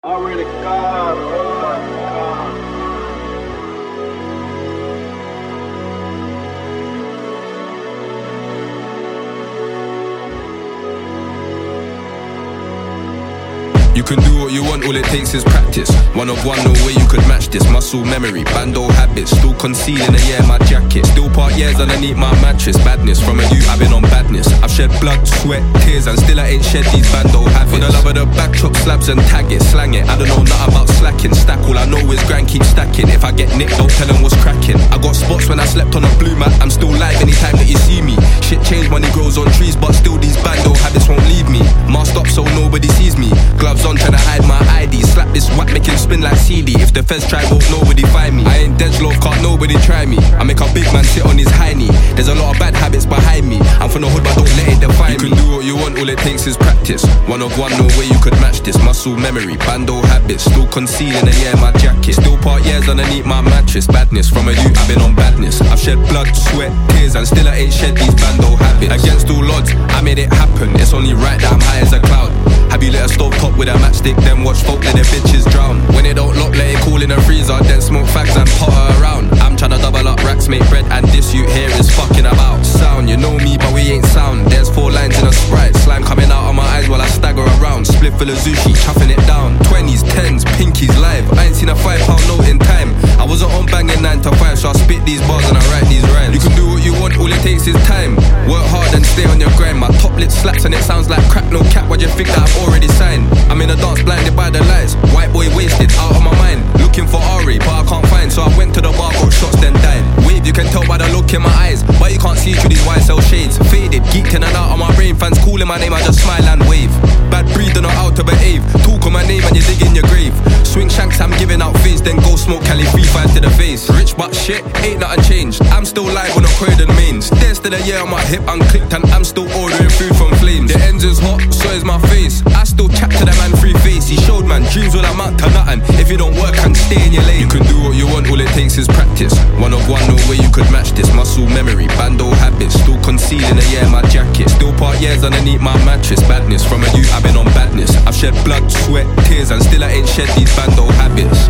Already God, oh my God. You can do what you want, all it takes is practice. One of one, no way you could match this. Muscle memory, bando habits, still concealing the air my jacket. Still part years underneath my mattress. Badness, from a youth I've been on badness. I've shed blood, sweat, tears, and still I ain't shed these bando habits. For the love of the backdrop, slabs and tag it, slang it. I don't know nothing about slacking. Stack all I know is grind, keep stacking. If I get nicked, don't tell them what's cracking. I got spots when I slept on a blue mat. I'm still live anytime that you see me. Shit changed, money grows on trees, but still these bando habits won't leave me. Masked up so nobody sees me. Gloves on, tryna hide my ID. Slap this whack, make him spin like CD. If the feds try, won't nobody find me. I ain't dead loaf, can't nobody try me. I make a big man sit on his high knee. There's a lot of bad habits behind me. I'm from the hood, but don't let it define me. You can do what you want, all it takes is practice. One of one, no way you could match this. Muscle memory, bando habits, still concealing the air my jacket. Still part years underneath my mattress. Badness, from a youth I've been on badness. I've shed blood, sweat, tears, and still I ain't shed these bando habits. Against all odds, I made it happen. It's only right that I'm high as a cloud. Have you lit a stove top with a matchstick, then watch folk let their bitches drown? When it don't lock, let it cool in the freezer, then smoke fags and potter around. I'm tryna double up racks, make bread, and this you here is fucking about sound. You know me, but we ain't sound. There's 4 lines in a Sprite, slime coming out of my eyes while I stagger around. Split full of sushi, chuffing it down. 20s, 10s, pinkies live. I ain't seen a £5 note in time. I wasn't on banging 9 to 5, so I spit these bars and I write these rhymes. You can do what you want, all it takes is time. Work hard and stay on your grind. My top lip slaps and it sounds like crap, no cap. Why do you think that I've already signed? I'm in a dance blinded by the lights. White boy wasted, out of my mind. Looking for Ari, but I can't find. So I went to the bar, got shots, then died. Wave, you can tell by the look in my eyes, but you can't see through these YSL shades. Faded, geeked in and out of my brain. Fans calling my name, I just smile and wave. Bad breed, they're not out to behave. Talk on my name and you dig in your grave. Swing shanks, I'm giving out face. Then go smoke Cali 3-5 to the face. Rich but shit, ain't nothing changed. I'm still live on a Croydon mains. There's still a year on my hip unclicked, and I'm still ordering food from flames. The engine's hot, so is my face. I still chat to the man free face. He showed man, dreams will amount to nothing if you don't work and stay in your lane. You can do what you want, all it takes is practice. One of one, no way you could match this. Muscle memory, bando habits, still concealing the air my jacket. Still part years underneath my mattress. Badness, from a youth I've been on badness. I've shed blood, sweat, tears, and still I ain't shed these bando habits.